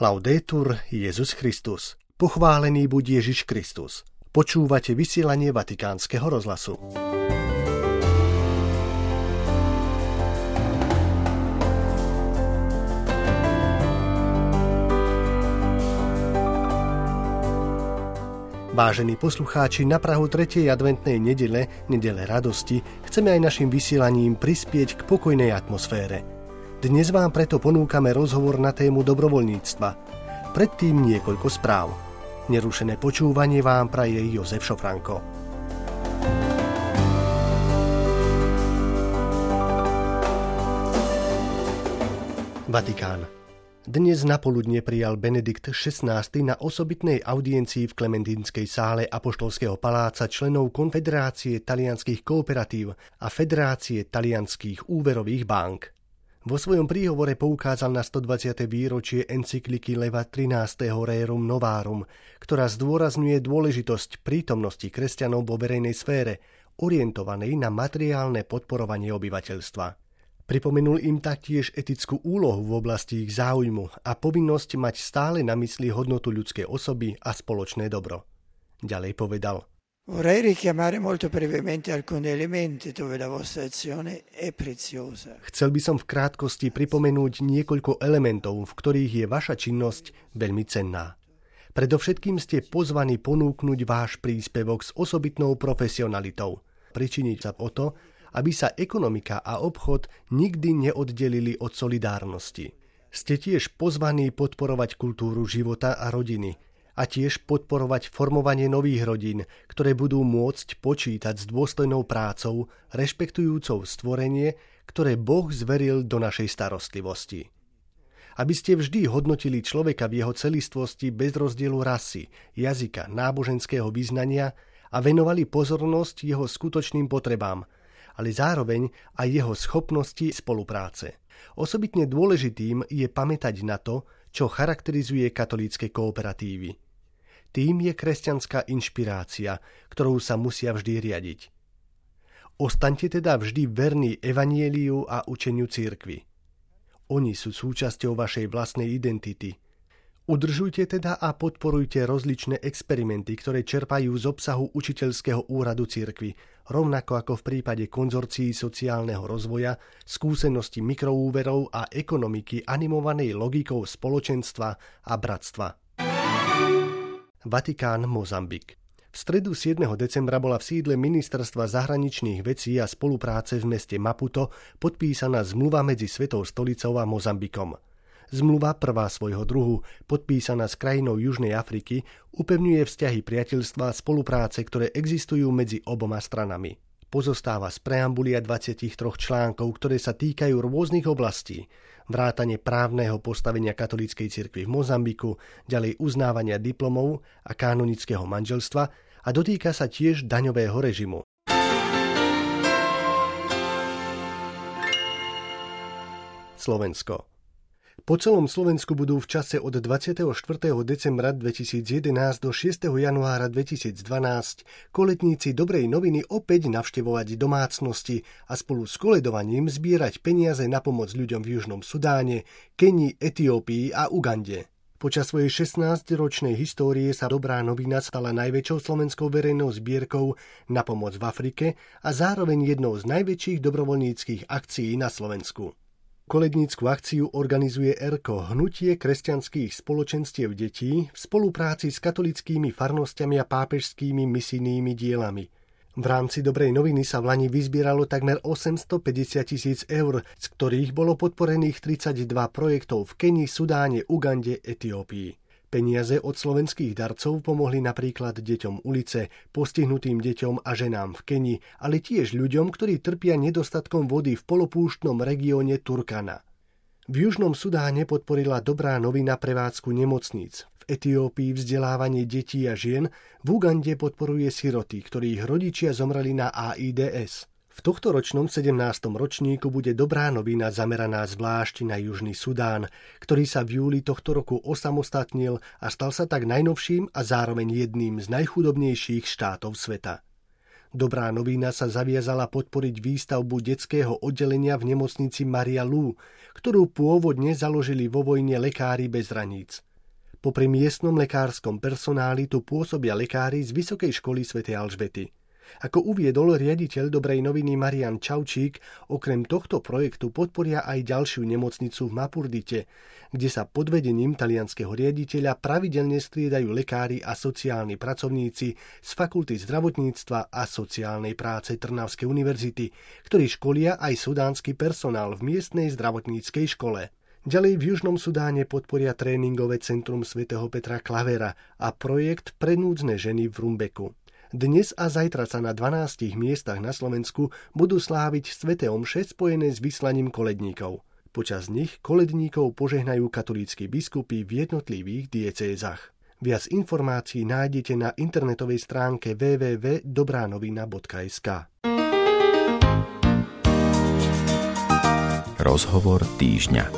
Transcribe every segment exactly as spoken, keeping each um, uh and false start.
Laudetur Jesus Christus. Pochválený buď Ježiš Kristus. Počúvate vysielanie Vatikánskeho rozhlasu. Vážení poslucháči, na prahu tretej adventnej nedele, nedele radosti, chceme aj našim vysielaním prispieť k pokojnej atmosfére. Dnes vám preto ponúkame rozhovor na tému dobrovoľníctva. Predtým niekoľko správ. Nerušené počúvanie vám praje Jozef Šofranko. Vatikán. Dnes napoludne prijal Benedikt šestnásty na osobitnej audiencii v Klementínskej sále Apoštolského paláca členov Konfederácie talianskych kooperatív a Federácie talianskych úverových bank. Vo svojom príhovore poukázal na stodvadsiate výročie encykliky Leva trinásteho Rerum Novarum, ktorá zdôrazňuje dôležitosť prítomnosti kresťanov vo verejnej sfére, orientovanej na materiálne podporovanie obyvateľstva. Pripomenul im taktiež etickú úlohu v oblasti ich záujmu a povinnosť mať stále na mysli hodnotu ľudskej osoby a spoločné dobro. Ďalej povedal: Vorrei richiamare molto brevemente alcuni elementi dove la vostra azione è preziosa. Chcel by som v krátkosti pripomenúť niekoľko elementov, v ktorých je vaša činnosť veľmi cenná. Predovšetkým ste pozvaní ponúknuť váš príspevok s osobitnou profesionalitou. Pričiniť sa o to, aby sa ekonomika a obchod nikdy neoddelili od solidárnosti. Ste tiež pozvaní podporovať kultúru života a rodiny a tiež podporovať formovanie nových rodín, ktoré budú môcť počítať s dôstojnou prácou, rešpektujúcou stvorenie, ktoré Boh zveril do našej starostlivosti. Aby ste vždy hodnotili človeka v jeho celistvosti bez rozdielu rasy, jazyka, náboženského vyznania a venovali pozornosť jeho skutočným potrebám, ale zároveň aj jeho schopnosti spolupráce. Osobitne dôležitým je pamätať na to, čo charakterizuje katolícke kooperatívy. Tým je kresťanská inšpirácia, ktorou sa musia vždy riadiť. Ostaňte teda vždy verní evanjeliu a učeniu cirkvi. Oni sú súčasťou vašej vlastnej identity. Udržujte teda a podporujte rozličné experimenty, ktoré čerpajú z obsahu učiteľského úradu cirkvi, rovnako ako v prípade konzorcií sociálneho rozvoja, skúsenosti mikroúverov a ekonomiky animovanej logikou spoločenstva a bratstva. Vatikán, Mozambik. V stredu siedmeho decembra bola v sídle Ministerstva zahraničných vecí a spolupráce v meste Maputo podpísaná zmluva medzi Svetou stolicou a Mozambikom. Zmluva, prvá svojho druhu, podpísaná s krajinou Južnej Afriky, upevňuje vzťahy priateľstva a spolupráce, ktoré existujú medzi oboma stranami. Pozostáva z preambulia dvadsaťtri článkov, ktoré sa týkajú rôznych oblastí, vrátane právneho postavenia katolíckej cirkvi v Mozambiku, ďalej uznávania diplomov a kanonického manželstva a dotýka sa tiež daňového režimu. Slovensko. Po celom Slovensku budú v čase od dvadsiateho štvrtého decembra dvetisícjedenásť do šiesteho januára dvetisícdvanásť koletníci Dobrej noviny opäť navštevovať domácnosti a spolu s koledovaním zbierať peniaze na pomoc ľuďom v Južnom Sudáne, Kenii, Etiópii a Ugande. Počas svojej šestnásťročnej histórie sa Dobrá novina stala najväčšou slovenskou verejnou zbierkou na pomoc v Afrike a zároveň jednou z najväčších dobrovoľníckych akcií na Slovensku. Kolednícku akciu organizuje ERKO, Hnutie kresťanských spoločenstiev detí, v spolupráci s katolickými farnosťami a pápežskými misijnými dielami. V rámci Dobrej noviny sa v lani vyzbieralo takmer osemstopäťdesiat tisíc eur, z ktorých bolo podporených tridsaťdva projektov v Kenii, Sudáne, Ugande, Etiópii. Peniaze od slovenských darcov pomohli napríklad deťom ulice, postihnutým deťom a ženám v Kenii, ale tiež ľuďom, ktorí trpia nedostatkom vody v polopúštnom regióne Turkana. V Južnom Sudáne podporila Dobrá novina prevádzku nemocníc. V Etiópii vzdelávanie detí a žien, v Ugande podporuje siroty, ktorých rodičia zomreli na AIDS. V tohtoročnom sedemnástom ročníku bude Dobrá novina zameraná zvlášť na Južný Sudán, ktorý sa v júli tohto roku osamostatnil a stal sa tak najnovším a zároveň jedným z najchudobnejších štátov sveta. Dobrá novina sa zaviazala podporiť výstavbu detského oddelenia v nemocnici Maria Lu, ktorú pôvodne založili vo vojne Lekári bez hraníc. Popri miestnom lekárskom personáli tu pôsobia lekári z Vysokej školy svätej Alžbety. Ako uviedol riaditeľ Dobrej noviny Marian Čaučík, okrem tohto projektu podporia aj ďalšiu nemocnicu v Mapurdite, kde sa pod vedením talianskeho riaditeľa pravidelne striedajú lekári a sociálni pracovníci z Fakulty zdravotníctva a sociálnej práce Trnavskej univerzity, ktorí školia aj sudánsky personál v miestnej zdravotníckej škole. Ďalej v Južnom Sudáne podporia tréningové centrum svätého Petra Klavera a projekt pre núdzne ženy v Rumbeku. Dnes a zajtra sa na dvanástich miestach na Slovensku budú sláviť sväté omše spojené s vyslaním koledníkov. Počas nich koledníkov požehnajú katolícki biskupy v jednotlivých diecézach. Viac informácií nájdete na internetovej stránke w w w bodka dobranovina bodka es ka. Rozhovor týždňa.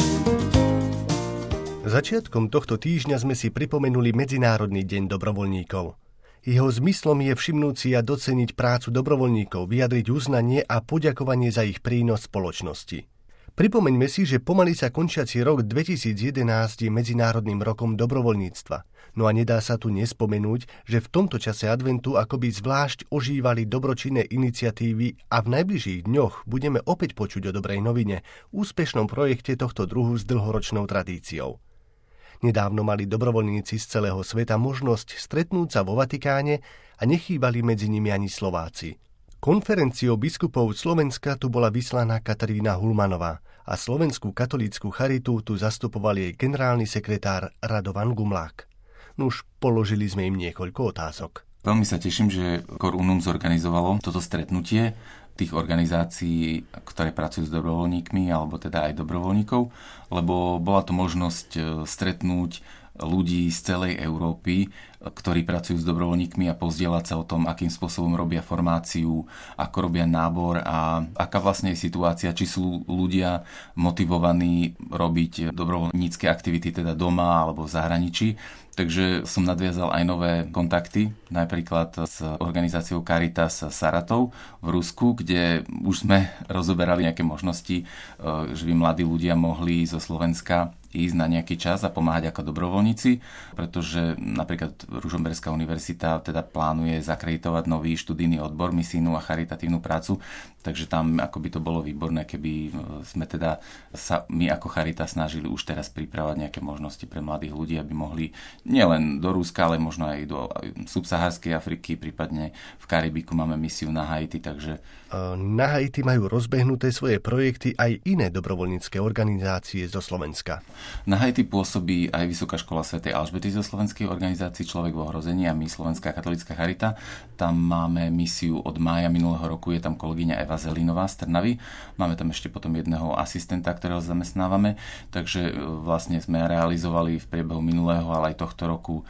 Začiatkom tohto týždňa sme si pripomenuli Medzinárodný deň dobrovoľníkov. Jeho zmyslom je všimnúť si a doceniť prácu dobrovoľníkov, vyjadriť uznanie a poďakovanie za ich prínos spoločnosti. Pripomeňme si, že pomaly sa končiaci rok dvetisícjedenásť je Medzinárodným rokom dobrovoľníctva. No a nedá sa tu nespomenúť, že v tomto čase adventu akoby zvlášť ožívali dobročinné iniciatívy a v najbližších dňoch budeme opäť počuť o dobrej novine, úspešnom projekte tohto druhu s dlhoročnou tradíciou. Nedávno mali dobrovoľníci z celého sveta možnosť stretnúť sa vo Vatikáne a nechýbali medzi nimi ani Slováci. Konferenciou biskupov Slovenska tu bola vyslaná Katarína Hulmanová a Slovenskú katolícku charitu tu zastupoval jej generálny sekretár Radovan Gumlák. Nuž položili sme im niekoľko otázok. Veľmi sa teším, že Cor Unum zorganizovalo toto stretnutie tých organizácií, ktoré pracujú s dobrovoľníkmi, alebo teda aj dobrovoľníkov, lebo bola to možnosť stretnúť ľudí z celej Európy, ktorí pracujú s dobrovoľníkmi a pozdieľať sa o tom, akým spôsobom robia formáciu, ako robia nábor a aká vlastne je situácia, či sú ľudia motivovaní robiť dobrovoľnícke aktivity teda doma alebo v zahraničí. Takže som nadviazal aj nové kontakty, napríklad s organizáciou Caritas Saratov v Rusku, kde už sme rozoberali nejaké možnosti, že by mladí ľudia mohli zo Slovenska ísť na nejaký čas a pomáhať ako dobrovoľníci, pretože napríklad Ružomberská univerzita teda plánuje zakreditovať nový študijný odbor, misijnú a charitatívnu prácu, takže tam ako by to bolo výborné, keby sme teda sa my ako Charita snažili už teraz pripravať nejaké možnosti pre mladých ľudí, aby mohli nielen do Ruska, ale možno aj do subsahárskej Afriky, prípadne v Karibiku máme misiu na Haiti, takže... Na Haiti majú rozbehnuté svoje projekty aj iné dobrovoľnícke organizácie zo Slovenska. Na Haiti pôsobí aj Vysoká škola svätej Alžbety zo slovenskej organizácie Človek v ohrození a my Slovenská katolícka charita. Tam máme misiu od mája minulého roku, je tam kolegyňa Eva Zelínová z Trnavy. Máme tam ešte potom jedného asistenta, ktorého zamestnávame, takže vlastne sme realizovali v priebehu minulého, ale aj tohto roku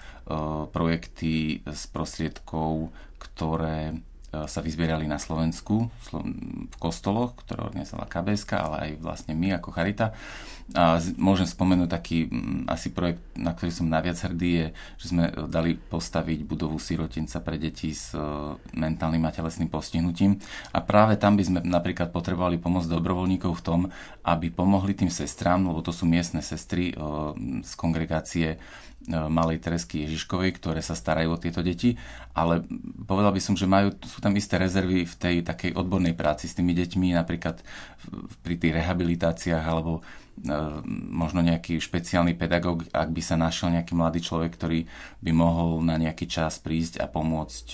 projekty z prostriedkov, ktoré sa vyzbierali na Slovensku v kostoloch, ktoré organizovala ká bé es ká, ale aj vlastne my ako Charita. A môžem spomenúť taký asi projekt, na ktorý som najviac hrdý, je, že sme dali postaviť budovu sirotinca pre deti s mentálnym a telesným postihnutím. A práve tam by sme napríklad potrebovali pomoc dobrovoľníkov v tom, aby pomohli tým sestrám, lebo to sú miestne sestry z kongregácie Malej Teresky Ježiškovej, ktoré sa starajú o tieto deti, ale povedal by som, že majú, sú tam isté rezervy v tej takej odbornej práci s tými deťmi, napríklad pri tých rehabilitáciách alebo možno nejaký špeciálny pedagóg, ak by sa našiel nejaký mladý človek, ktorý by mohol na nejaký čas prísť a pomôcť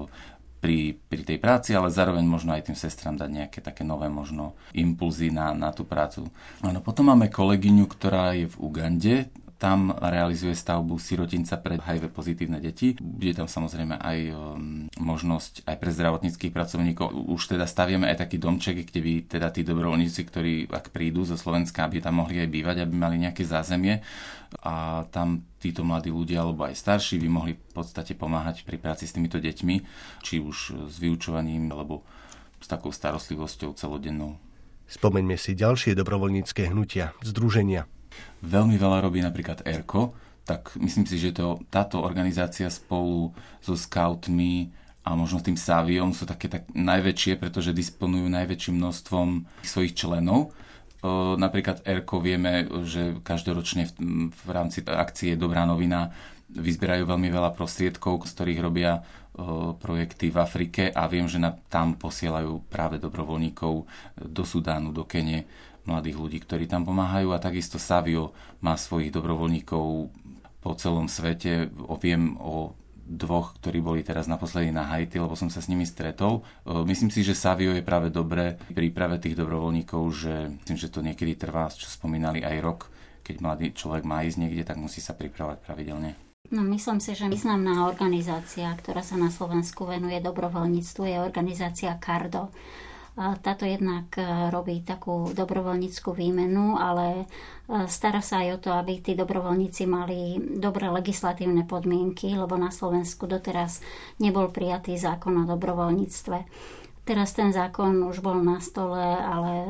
pri, pri tej práci, ale zároveň možno aj tým sestram dať nejaké také nové možno impulzy na, na tú prácu. Áno, potom máme kolegyňu, ktorá je v Ugande. Tam realizuje stavbu sirotinca pre há í vé pozitívne deti. Bude tam samozrejme aj um, možnosť aj pre zdravotníckych pracovníkov. Už teda staviame aj taký domček, kde by teda tí dobrovoľníci, ktorí ak prídu zo Slovenska, aby tam mohli aj bývať, aby mali nejaké zázemie. A tam títo mladí ľudia, alebo aj starší, by mohli v podstate pomáhať pri práci s týmito deťmi, či už s vyučovaním, alebo s takou starostlivosťou celodennou. Spomeňme si ďalšie dobrovoľnícke hnutia, združenia. Veľmi veľa robí napríklad Erko, tak myslím si, že to, táto organizácia spolu so skautmi a možno tým Sáviom sú také tak najväčšie, pretože disponujú najväčším množstvom svojich členov. Napríklad Erko vieme, že každoročne v, v rámci akcie Dobrá novina vyzberajú veľmi veľa prostriedkov, z ktorých robia projekty v Afrike a viem, že na, tam posielajú práve dobrovoľníkov do Sudánu, do Kene, mladých ľudí, ktorí tam pomáhajú a takisto Savio má svojich dobrovoľníkov po celom svete. Viem o dvoch, ktorí boli teraz naposledy na Haiti, lebo som sa s nimi stretol. Myslím si, že Savio je práve dobré pri príprave tých dobrovoľníkov, že myslím, že to niekedy trvá, čo spomínali, aj rok. Keď mladý človek má ísť niekde, tak musí sa pripravovať pravidelne. No, myslím si, že významná organizácia, ktorá sa na Slovensku venuje dobrovoľníctvu, je organizácia Cardo. Táto jednak robí takú dobrovoľníckú výmenu, ale stará sa aj o to, aby tí dobrovoľníci mali dobré legislatívne podmienky, lebo na Slovensku doteraz nebol prijatý zákon o dobrovoľníctve. Teraz ten zákon už bol na stole, ale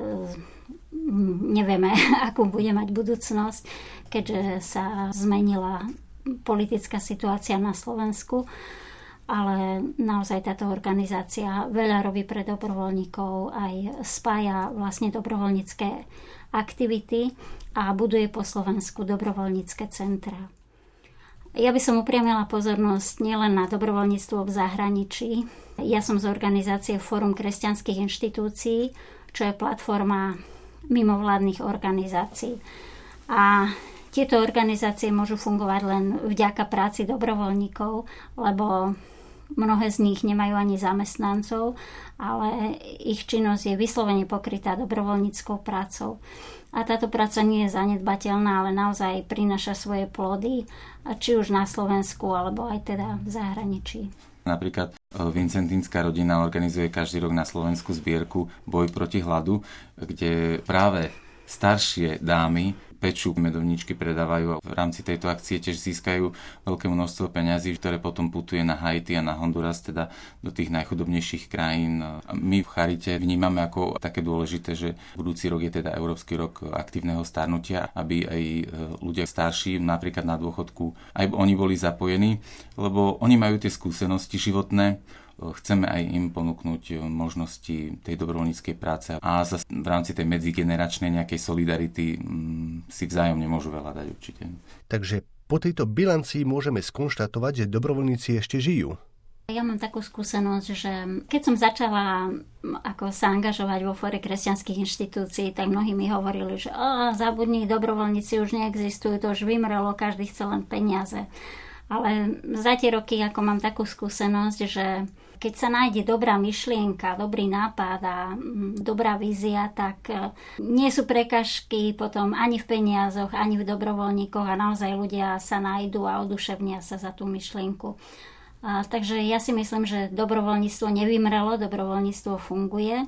nevieme, akú bude mať budúcnosť, keďže sa zmenila politická situácia na Slovensku. Ale naozaj táto organizácia veľa robí pre dobrovoľníkov, aj spája vlastne dobrovoľnícke aktivity a buduje po Slovensku dobrovoľnícke centra. Ja by som upriamila pozornosť nielen na dobrovoľníctvo v zahraničí. Ja som z organizácie Fórum kresťanských inštitúcií, čo je platforma mimovládnych organizácií. A tieto organizácie môžu fungovať len vďaka práci dobrovoľníkov, lebo mnohé z nich nemajú ani zamestnancov, ale ich činnosť je vyslovene pokrytá dobrovoľníckou prácou. A táto práca nie je zanedbateľná, ale naozaj prináša svoje plody, či už na Slovensku, alebo aj teda v zahraničí. Napríklad Vincentínska rodina organizuje každý rok na Slovensku zbierku Boj proti hladu, kde práve staršie dámy pečú, medovníčky predávajú a v rámci tejto akcie tiež získajú veľké množstvo peňazí, ktoré potom putuje na Haiti a na Honduras, teda do tých najchudobnejších krajín. My v Charite vnímame ako také dôležité, že budúci rok je teda Európsky rok aktívneho starnutia, aby aj ľudia starší, napríklad na dôchodku, aj oni boli zapojení, lebo oni majú tie skúsenosti životné. Chceme aj im ponúknuť možnosti tej dobrovoľníckej práce a zase v rámci tej medzigeneračnej nejakej solidarity si vzájomne môžu veľa dať určite. Takže po tejto bilancii môžeme skonštatovať, že dobrovoľníci ešte žijú. Ja mám takú skúsenosť, že keď som začala ako sa angažovať vo Fóre kresťanských inštitúcií, tak mnohí mi hovorili, že oh, zabudni, dobrovoľníci už neexistujú, to už vymrelo, každý chce len peniaze. Ale za tie roky, ako mám takú skúsenosť, že keď sa nájde dobrá myšlienka, dobrý nápad a dobrá vízia, tak nie sú prekažky potom ani v peniazoch, ani v dobrovoľníkoch a naozaj ľudia sa nájdu a oduševnia sa za tú myšlienku. A, takže ja si myslím, že dobrovoľníctvo nevymrelo, dobrovoľníctvo funguje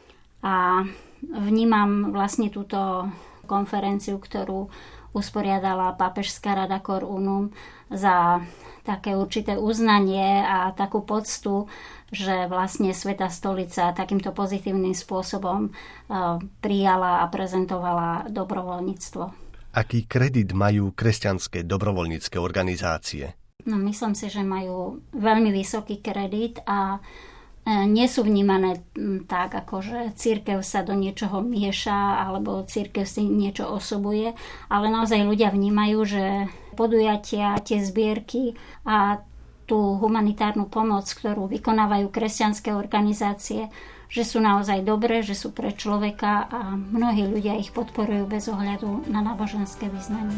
a vnímam vlastne túto konferenciu, ktorú usporiadala Pápežská rada Cor Unum za také určité uznanie a takú poctu, že vlastne Svätá stolica takýmto pozitívnym spôsobom prijala a prezentovala dobrovoľníctvo. Aký kredit majú kresťanské dobrovoľnícke organizácie? No, myslím si, že majú veľmi vysoký kredit a nie sú vnímané tak, ako že cirkev sa do niečoho mieša alebo cirkev si niečo osobuje, ale naozaj ľudia vnímajú, že podujatia, tie zbierky a tú humanitárnu pomoc, ktorú vykonávajú kresťanské organizácie, že sú naozaj dobré, že sú pre človeka a mnohí ľudia ich podporujú bez ohľadu na náboženské vyznanie.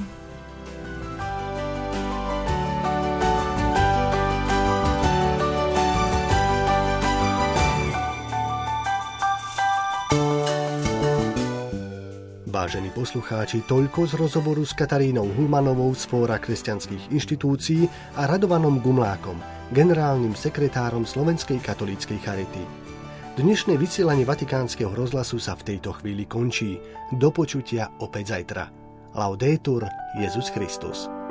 Vážení poslucháči, toľko z rozhovoru s Katarínou Hulmanovou z Fóra kresťanských inštitúcií a Radovanom Gumlákom, generálnym sekretárom Slovenskej katolíckej charity. Dnešné vysielanie Vatikánskeho rozhlasu sa v tejto chvíli končí. Do počutia opäť zajtra. Laudetur Jesus Christus.